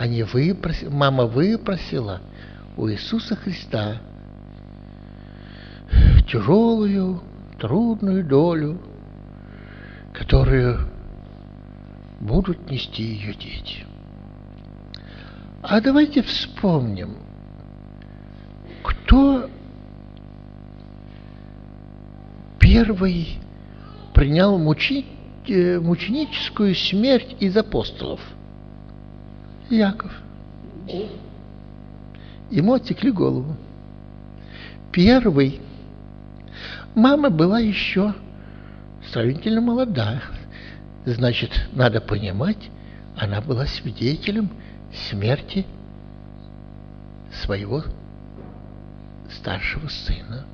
мама выпросила у Иисуса Христа тяжелую, трудную долю, которую будут нести ее дети. А давайте вспомним, кто первый принял мученическую смерть из апостолов? Иаков. Ему отсекли голову. Первый. Мама была еще сравнительно молода. Значит, надо понимать, она была свидетелем смерти своего старшего сына.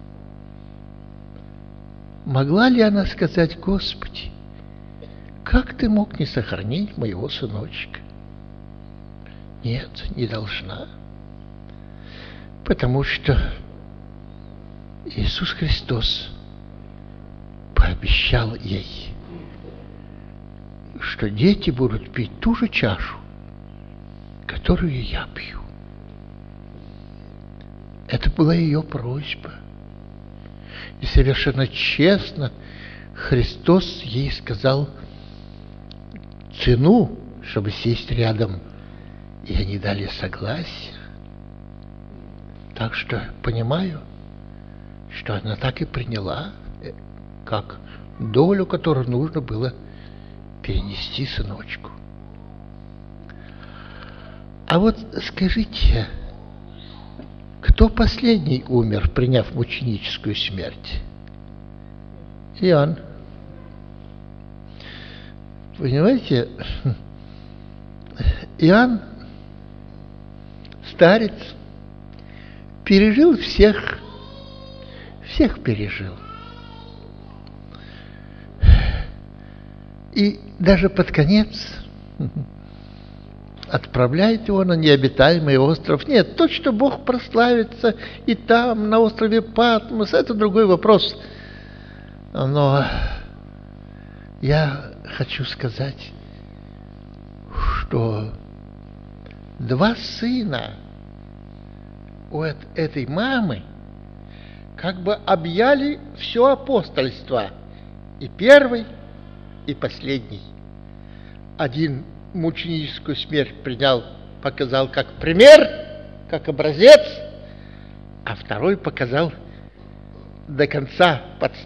Могла ли она сказать: Господи, как ты мог не сохранить моего сыночка? Нет, не должна. Потому что Иисус Христос пообещал ей, что дети будут пить ту же чашу, которую я пью. Это была ее просьба. И совершенно честно Христос ей сказал цену, чтобы сесть рядом, и они дали согласие. Так что понимаю, что она так и приняла, как долю, которую нужно было перенести сыночку. А вот скажите, кто последний умер, приняв мученическую смерть? Иоанн. Понимаете, Иоанн, старец, пережил всех пережил. И даже под конец отправляет его на необитаемый остров. Нет, то, что Бог прославится и там, на острове Патмос, это другой вопрос. Но я хочу сказать, что два сына у этой мамы как бы объяли все апостольство. И первый, и последний. Один мученическую смерть принял, показал как пример, как образец, а второй показал до конца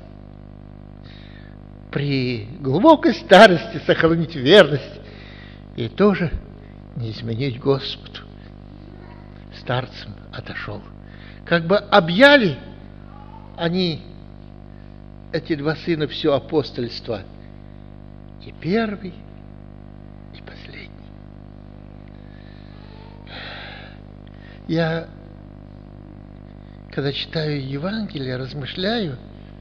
при глубокой старости сохранить верность и тоже не изменить Господу. Старцем отошел. Как бы объяли они, эти два сына, все апостольство. И первый, и последний. Я, когда читаю Евангелие, размышляю,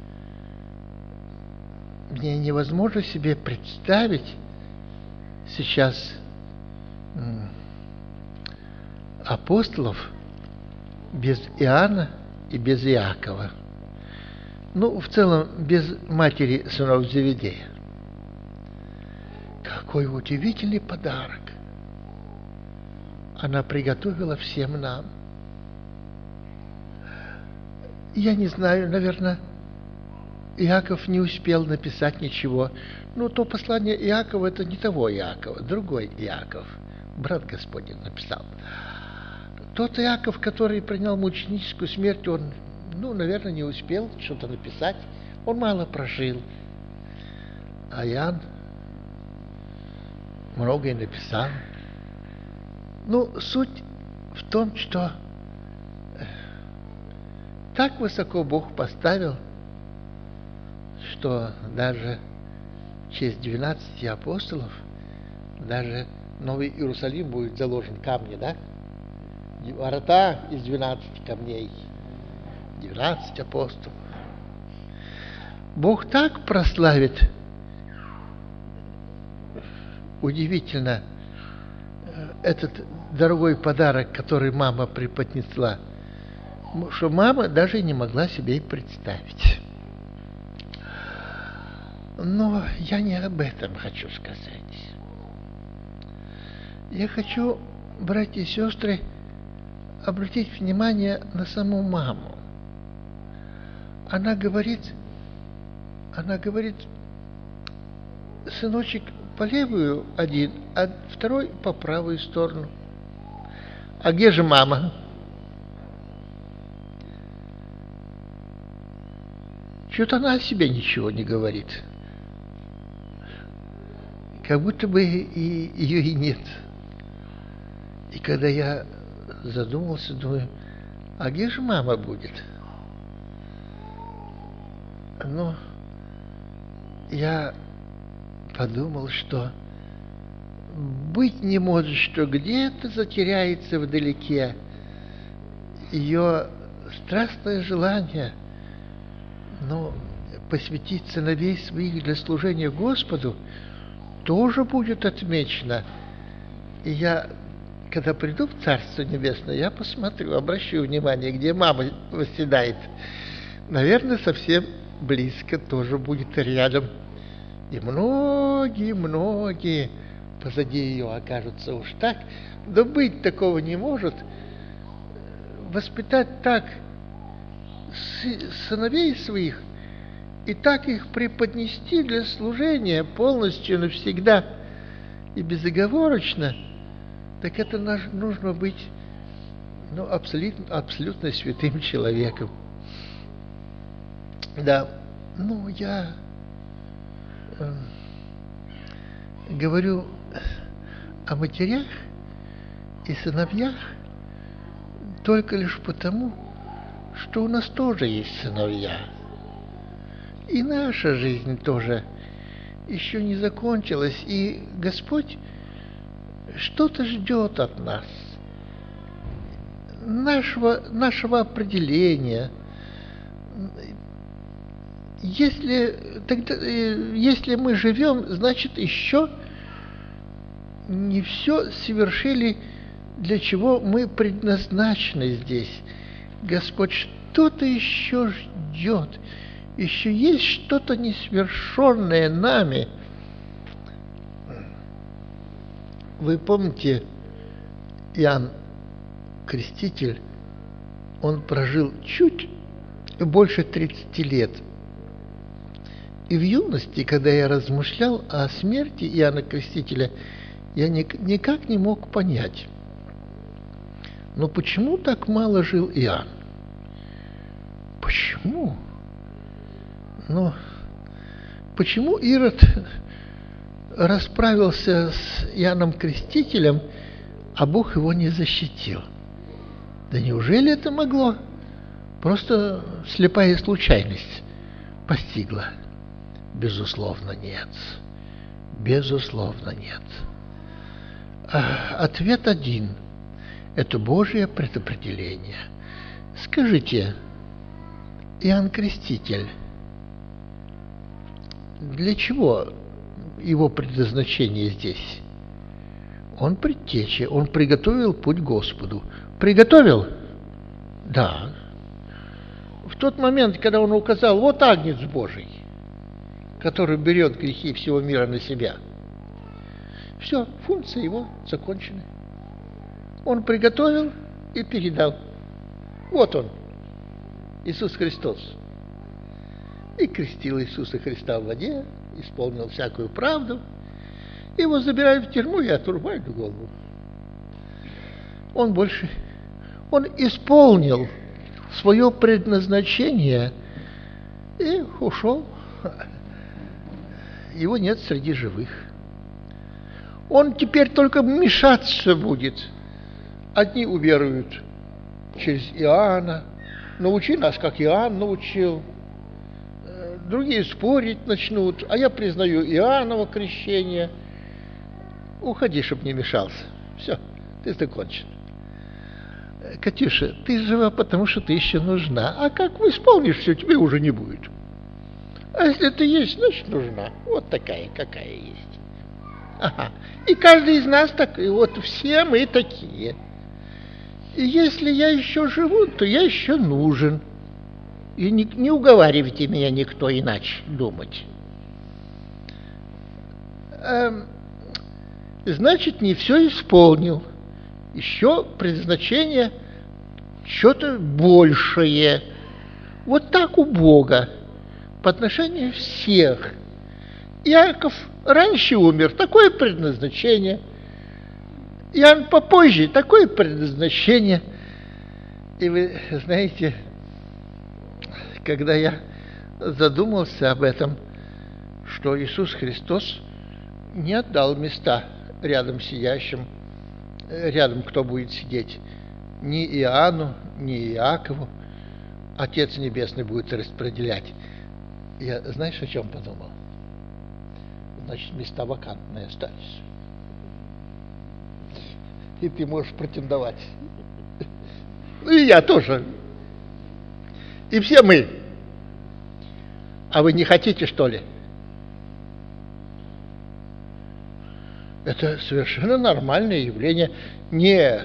мне невозможно себе представить сейчас апостолов без Иоанна и без Иакова. Ну, в целом, без матери сынов Зеведея. Какой удивительный подарок она приготовила всем нам. Я не знаю, наверное, Иаков не успел написать ничего. Ну, то послание Иакова, это не того Иакова, другой Иаков, брат Господень, написал. Тот Иаков, который принял мученическую смерть, он, наверное, не успел что-то написать. Он мало прожил. А Иоанн многое написал. Суть в том, что так высоко Бог поставил, что даже в честь 12 апостолов, даже Новый Иерусалим будет заложен камни, да? Ворота из 12 камней. 12 апостолов. Бог так прославит, удивительно, этот дорогой подарок, который мама преподнесла, что мама даже не могла себе и представить. Но я не об этом хочу сказать. Я хочу братья и сестры, обратить внимание на саму маму. Она говорит, сыночек по левую один, а второй по правую сторону. А где же мама? Что-то она о себе ничего не говорит. Как будто бы ее и нет. И когда я задумался, думаю, а где же мама будет? Ну, я подумал, что быть не может, что где-то затеряется вдалеке ее страстное желание, но посвятить сыновей своих для служения Господу тоже будет отмечено. И я, когда приду в Царство Небесное, я посмотрю, обращу внимание, где мама восседает. Наверное, совсем близко тоже будет рядом. И многие позади ее окажутся уж так. Да быть такого не может. Воспитать так сыновей своих и так их преподнести для служения полностью, навсегда и безоговорочно, так это нужно быть абсолютно святым человеком. Да, я говорю о матерях и сыновьях только лишь потому, что у нас тоже есть сыновья. И наша жизнь тоже еще не закончилась, и Господь что-то ждет от нас, нашего определения. Если мы живем, значит, еще не все совершили, для чего мы предназначены здесь. Господь что-то еще ждет, еще есть что-то несовершенное нами. Вы помните, Иоанн Креститель, он прожил чуть больше 30 лет. И в юности, когда я размышлял о смерти Иоанна Крестителя, я никак не мог понять, но почему так мало жил Иоанн? Почему? Почему Ирод расправился с Иоанном Крестителем, а Бог его не защитил? Да неужели это могло? Просто слепая случайность постигла? Безусловно, нет. Безусловно, нет. Ответ один. Это Божье предопределение. Скажите, Иоанн Креститель, для чего его предназначение здесь? Он предтеча, он приготовил путь Господу. Приготовил? Да. В тот момент, когда он указал, вот Агнец Божий, который берет грехи всего мира на себя. Все, функции его закончены. Он приготовил и передал. Вот он, Иисус Христос. И крестил Иисуса Христа в воде, исполнил всякую правду. Его забирают в тюрьму и отрубают голову. Он исполнил свое предназначение и ушел. Его нет среди живых. Он теперь только мешаться будет. Одни уверуют через Иоанна. Научи нас, как Иоанн научил. Другие спорить начнут. А я признаю Иоанново крещение. Уходи, чтоб не мешался. Все, ты закончен. Катюша, ты жива, потому что ты еще нужна. А как исполнишь все, тебе уже не будет. А если ты есть, значит нужна. Вот такая, какая есть. Ага. И каждый из нас такой. Вот все мы такие. И если я еще живу, то я еще нужен. И не уговаривайте меня никто иначе думать. Значит, не все исполнил. еще предназначение что-то большее. Вот так у Бога по отношению всех. Иаков раньше умер, такое предназначение. Иоанн попозже, такое предназначение. И вы знаете, когда я задумался об этом, что Иисус Христос не отдал места рядом сидящим, рядом кто будет сидеть, ни Иоанну, ни Иакову, Отец Небесный будет распределять. Я, знаешь, о чем подумал? Значит, места вакантные остались. И ты можешь претендовать. И я тоже. И все мы. А вы не хотите, что ли? Это совершенно нормальное явление. Нет.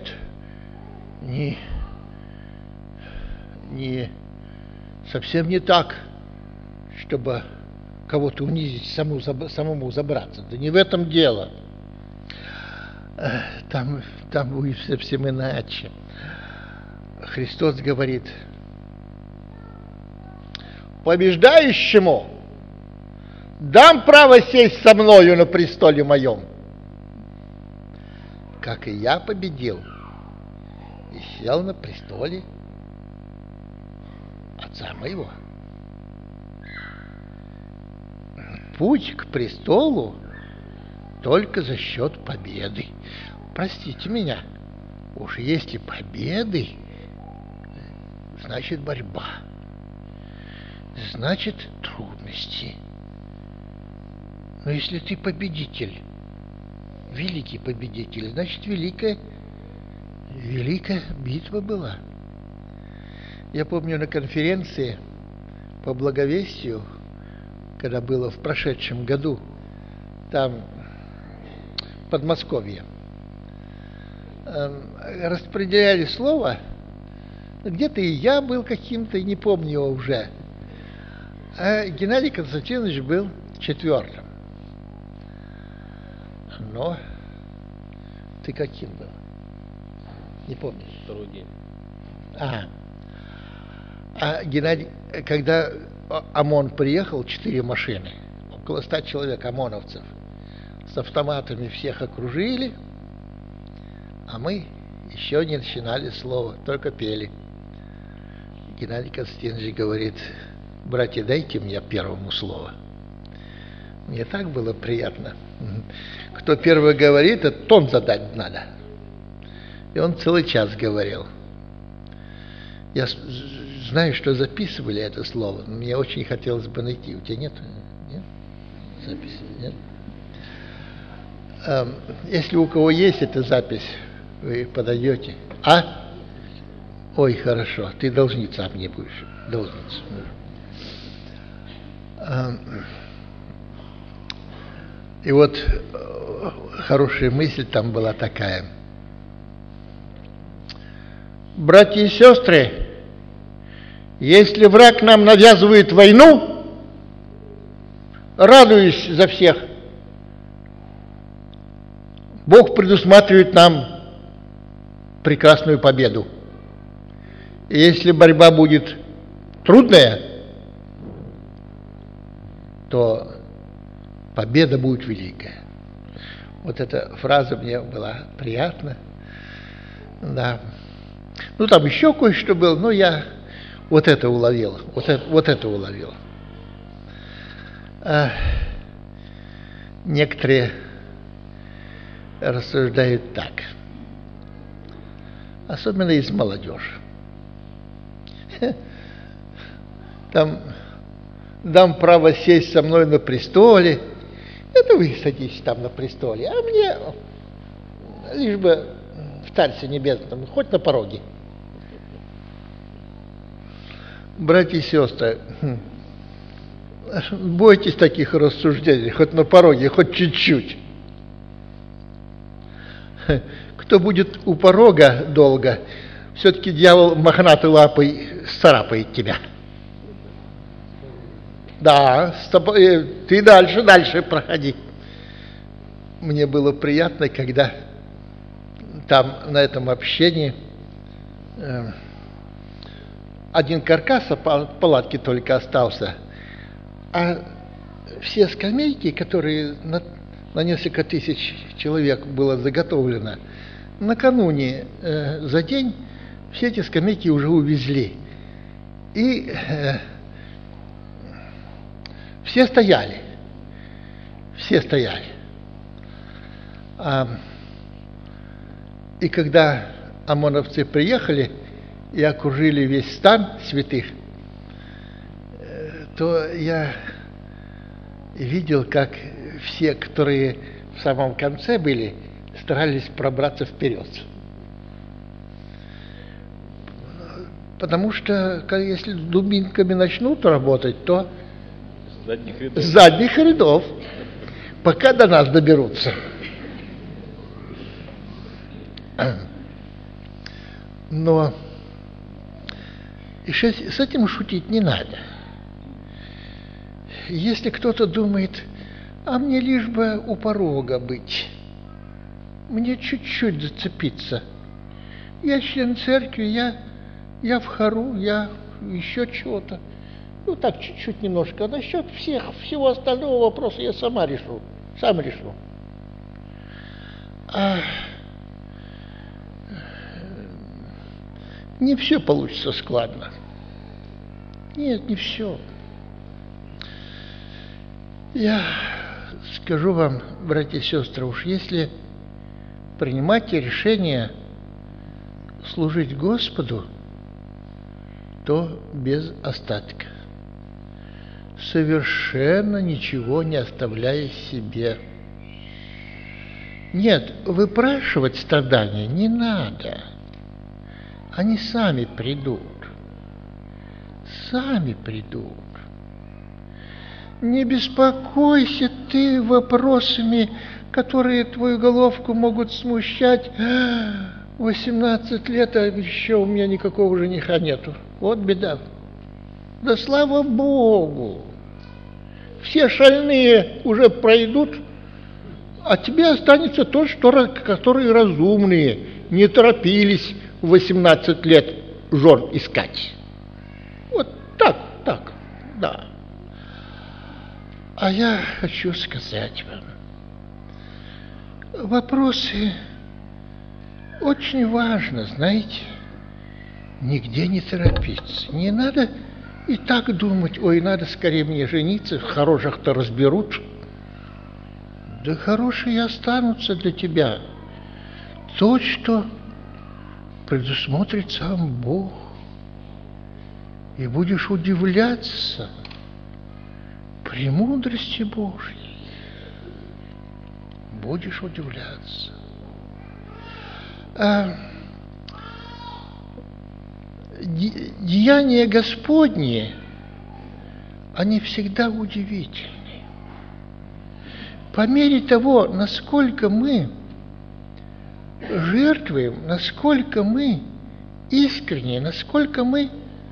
Совсем не так, чтобы кого-то унизить, самому забраться. Да не в этом дело. Там будет совсем иначе. Христос говорит: побеждающему дам право сесть со мною на престоле моем, как и я победил и сел на престоле Отца моего. Путь к престолу только за счет победы. Простите меня, уж если победы, значит борьба, значит трудности. Но если ты победитель, великий победитель, значит великая битва была. Я помню на конференции по благовестию, когда было в прошедшем году, там в Подмосковье, распределяли слово, где-то и я был каким-то, не помню его уже, а Геннадий Константинович был четвертым. Но ты каким был? Не помнишь? Другим. А Геннадий, когда ОМОН приехал, 4 машины, около 100 человек ОМОНовцев, с автоматами всех окружили, а мы еще не начинали слово, только пели. Геннадий Константинович говорит: братья, дайте мне первому слово. Мне так было приятно. Кто первый говорит, это тон задать надо. И он целый час говорил. Я знаю, что записывали это слово, но мне очень хотелось бы найти. У тебя нет? Нет? Записи? Нет? Если у кого есть эта запись, вы подаете. А? Ой, хорошо, ты должница мне будешь. Должница. И вот хорошая мысль там была такая. Братья и сестры, если враг нам навязывает войну, радуюсь за всех. Бог предусматривает нам прекрасную победу. И если борьба будет трудная, то победа будет великая. Вот эта фраза мне была приятна. Да. Ну, там еще кое-что было, но я вот это уловил. Вот это уловил. Некоторые рассуждают так. Особенно из молодежи. Там дам право сесть со мной на престоле. Это вы садитесь там на престоле, а мне лишь бы в Царстве Небесном, хоть на пороге. Братья и сестры, бойтесь таких рассуждений, хоть на пороге, хоть чуть-чуть. Кто будет у порога долго, все-таки дьявол мохнатой лапой сцарапает тебя. Да, ты дальше проходи. Мне было приятно, когда там на этом общении один каркас палатки только остался, а все скамейки, которые на несколько тысяч человек было заготовлено, накануне за день все эти скамейки уже увезли. И все стояли. И когда ОМОНовцы приехали и окружили весь стан святых, то я видел, как все, которые в самом конце были, старались пробраться вперед. Потому что, если дубинками начнут работать, то с задних рядов, пока до нас доберутся. Но с этим шутить не надо. Если кто-то думает, а мне лишь бы у порога быть, мне чуть-чуть зацепиться, я член церкви, я в хору, я еще чего-то, ну так чуть-чуть немножко, а насчет всего остального вопроса я сам решу. Не все получится складно. Нет, не все. Я скажу вам, братья и сестры, уж если принимаете решение служить Господу, то без остатка, совершенно ничего не оставляя себе. Нет, выпрашивать страдания не надо. Они сами придут. Не беспокойся ты вопросами, которые твою головку могут смущать. 18 лет, а еще у меня никакого жениха нету. Вот беда. Да слава Богу! Все шальные уже пройдут, а тебе останется тот, которые разумные, не торопились в 18 лет жен искать. Вот так, да. А я хочу сказать вам, вопросы очень важно, знаете, нигде не торопиться. Не надо и так думать, ой, надо скорее мне жениться, хороших-то разберут. Да хорошие останутся для тебя. То, что предусмотрит сам Бог. И будешь удивляться премудрости Божьей. Будешь удивляться. Деяния Господни, они всегда удивительны. По мере того, насколько мы жертвуем, насколько мы искренне, насколько мы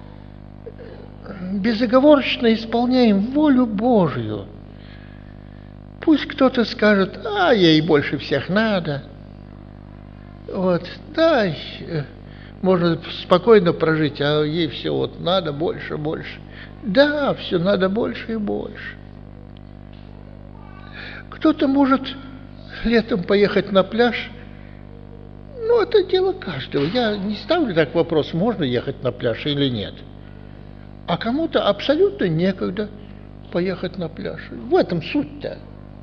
безоговорочно исполняем волю Божью. Пусть кто-то скажет, ей больше всех надо. Вот, да, можно спокойно прожить, а ей все вот надо больше. Да, все надо больше и больше. Кто-то может летом поехать на пляж. Ну, это дело каждого. Я не ставлю так вопрос, можно ехать на пляж или нет. А кому-то абсолютно некогда поехать на пляж. В этом суть-то.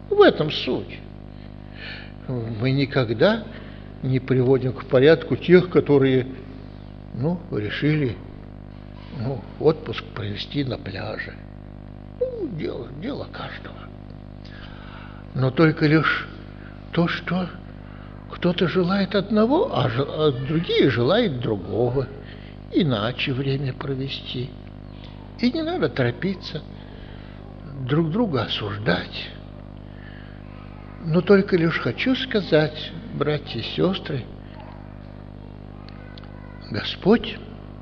Мы никогда не приводим к порядку тех, которые, решили, отпуск провести на пляже. Дело каждого. Но только лишь то, что кто-то желает одного, а другие желают другого. Иначе время провести. И не надо торопиться, друг друга осуждать. Но только лишь хочу сказать, братья и сестры, Господь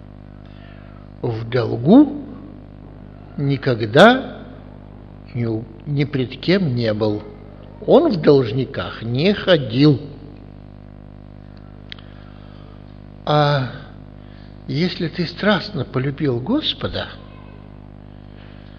в долгу никогда ни пред кем не был. Он в должниках не ходил. А если ты страстно полюбил Господа,